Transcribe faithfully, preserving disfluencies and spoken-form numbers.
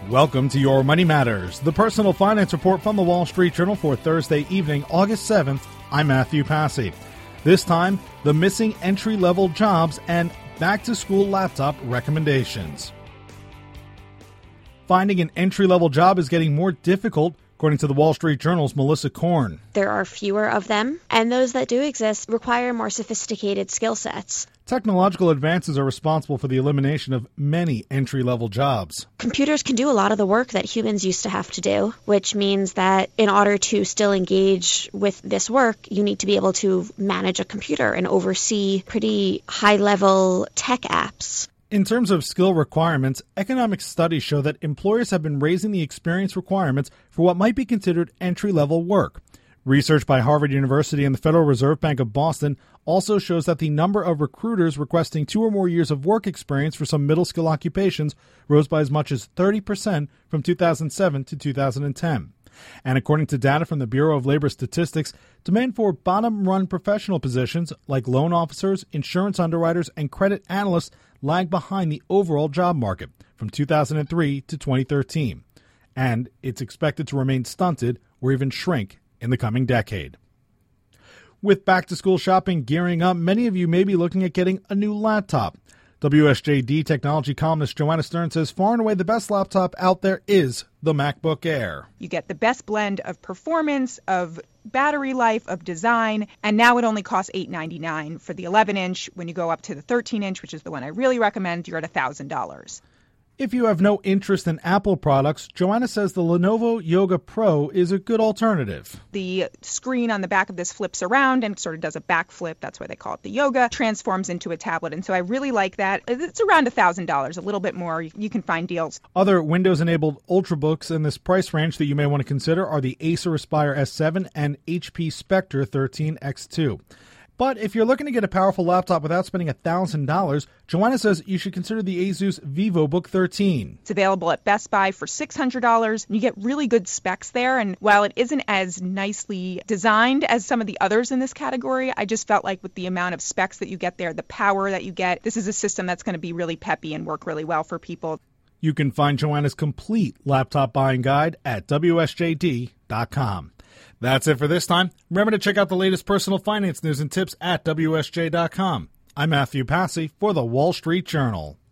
Welcome to Your Money Matters, the personal finance report from the Wall Street Journal for Thursday evening, August seventh. I'm Matthew Passy. This time, the missing entry-level jobs and back-to-school laptop recommendations. Finding an entry-level job is getting more difficult, according to the Wall Street Journal's Melissa Korn. There are fewer of them, and those that do exist require more sophisticated skill sets. Technological advances are responsible for the elimination of many entry-level jobs. Computers can do a lot of the work that humans used to have to do, which means that in order to still engage with this work, you need to be able to manage a computer and oversee pretty high-level tech apps. In terms of skill requirements, economic studies show that employers have been raising the experience requirements for what might be considered entry-level work. Research by Harvard University and the Federal Reserve Bank of Boston also shows that the number of recruiters requesting two or more years of work experience for some middle-skill occupations rose by as much as thirty percent from two thousand seven to two thousand ten. And according to data from the Bureau of Labor Statistics, demand for bottom-run professional positions like loan officers, insurance underwriters, and credit analysts lagged behind the overall job market from two thousand three to twenty thirteen. And it's expected to remain stunted or even shrink in the coming decade. With back-to-school shopping gearing up, many of you may be looking at getting a new laptop. W S J D technology columnist Joanna Stern says far and away the best laptop out there is the MacBook Air. You get the best blend of performance, of battery life, of design, and now it only costs eight hundred ninety-nine dollars for the eleven inch. When you go up to the thirteen inch, which is the one I really recommend, you're at one thousand dollars. If you have no interest in Apple products, Joanna says the Lenovo Yoga Pro is a good alternative. The screen on the back of this flips around and sort of does a backflip. That's why they call it the Yoga. Transforms into a tablet. And so I really like that. It's around one thousand dollars, a little bit more. You can find deals. Other Windows-enabled Ultrabooks in this price range that you may want to consider are the Acer Aspire S seven and H P Spectre thirteen X two. But if you're looking to get a powerful laptop without spending one thousand dollars, Joanna says you should consider the Asus VivoBook thirteen. It's available at Best Buy for six hundred dollars. You get really good specs there, and while it isn't as nicely designed as some of the others in this category, I just felt like with the amount of specs that you get there, the power that you get, this is a system that's going to be really peppy and work really well for people. You can find Joanna's complete laptop buying guide at W S J D dot com. That's it for this time. Remember to check out the latest personal finance news and tips at W S J dot com. I'm Matthew Passy for the Wall Street Journal.